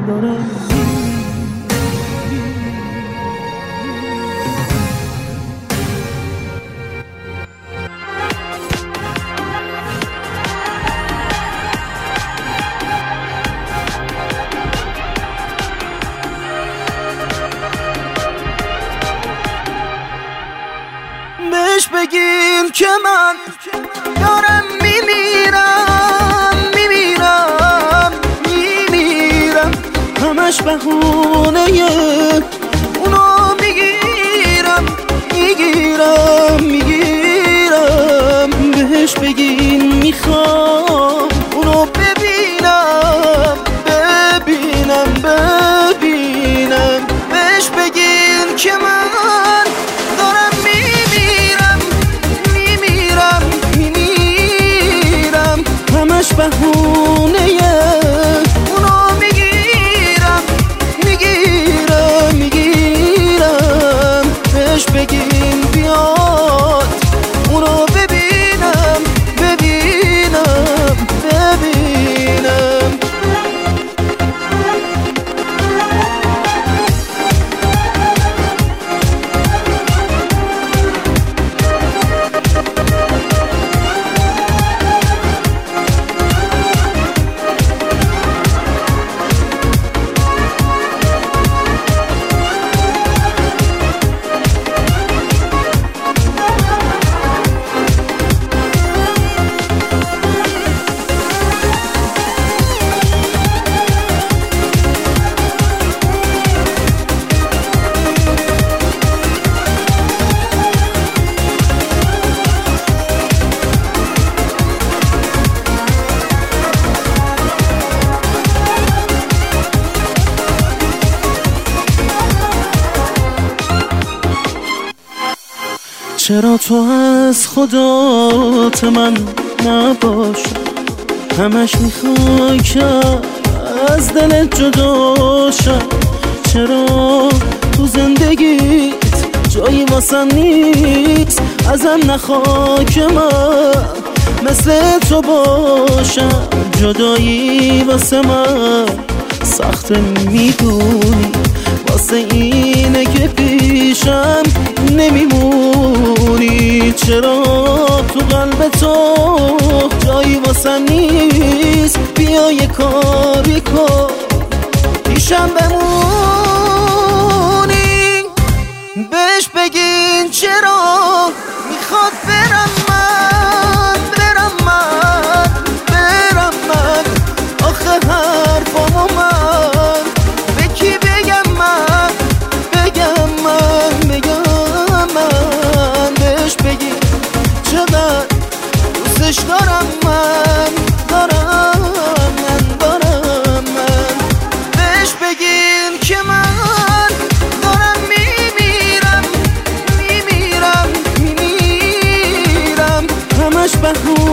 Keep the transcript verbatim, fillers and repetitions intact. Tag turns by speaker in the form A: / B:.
A: دارم بهش بگین که من دارم میمیرم میمیرم میمیرم همش بهونه اونو میگیرم میگیرم میگیرم بهش بگین میخوام اونو ببینم ببینم ببینم بهش بگین که من بهونه اونو میگیرم میگیرم میگیرم بهش بگین بیاد اونو ببینم ببینم ببینم چرا تو از خدات من نباش همش میخوای که از دلت جدا شم چرا تو زندگیت جایی واسم نیست ازم نخواه که من مثل تو باشم جدایی واسه من سخت میدونی واسه اینه که پیشم نمیمونی چرا تو قلب تو جایی واسم نیست بیا یه کاری کن پیشم بمونی بهش بگین چرا میخواد برم من برم من برم من آخه حرفامو من به کی بگم من بگم من بگم من بهش بگین چقدر دوستش دارم من دارم من دارم من بهش بگین که من دارم میمیرم میمیرم میمیرم همش بهونه